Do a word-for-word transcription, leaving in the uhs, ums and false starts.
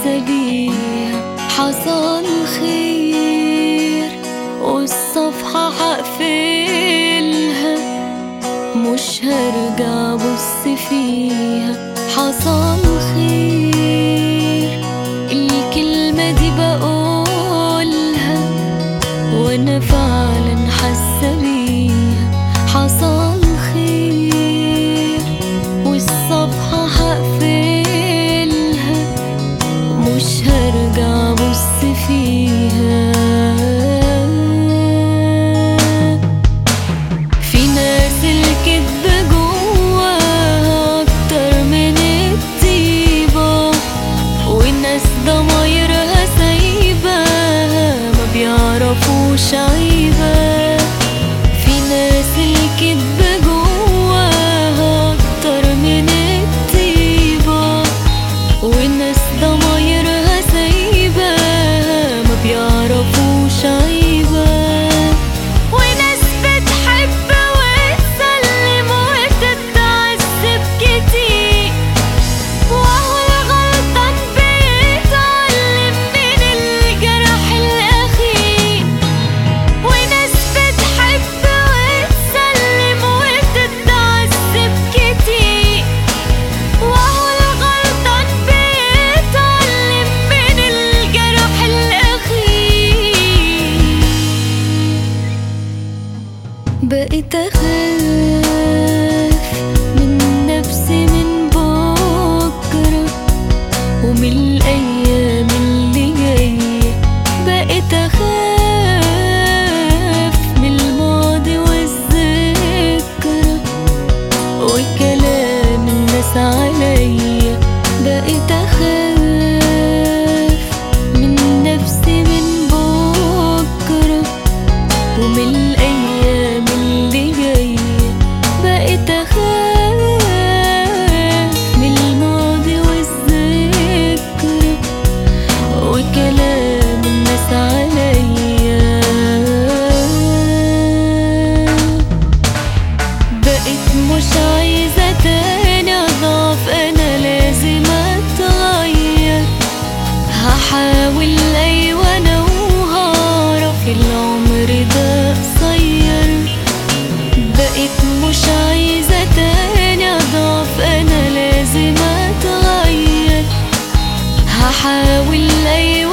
حاسة بيها حصل خير، والصفحة هقفلها مش هرجع بص فيها. حصل خير الكلمة دي بقولها وانا فعلا حاسة بيها. حصل خير والصفحة هقفلها مش هرجع بص فيها. في ناس الكدب جواها اكتر من الطيبة، وناس ضمايرها سايباها ما بيعرفوش عيبة. في ناس الكدب جواها اكتر من الطيبة، وناس ضمايرها سايباها ما بيعرفوش عيبة. وناس بتحب وتسلم وتتعذب كتير، وهو الغلطان بيتعلم من الجرح الأخير. وناس بتحب وتسلم وتتعذب كتير، وهو الغلطان بيتعلم من الجرح الأخير. بقيت أخاف من نفسي من بكرة ومن الأيام اللي جاية. بقيت أخاف من الماضي والذكرى وكلام الناس عليا. بقيت أخاف من نفسي من بكرة ومن الأيام اللي جاية. بقيت أخاف من الماضي والذكرى وكلام الناس عليا. بقيت مش عايزة تاني أضعف، أنا لازم أتغير. هحاول أيوة أنا وهعرف العمر ده قصير. بقيت مش عايزة تاني أضعف، أنا لازم أتغير. هحاول أيوة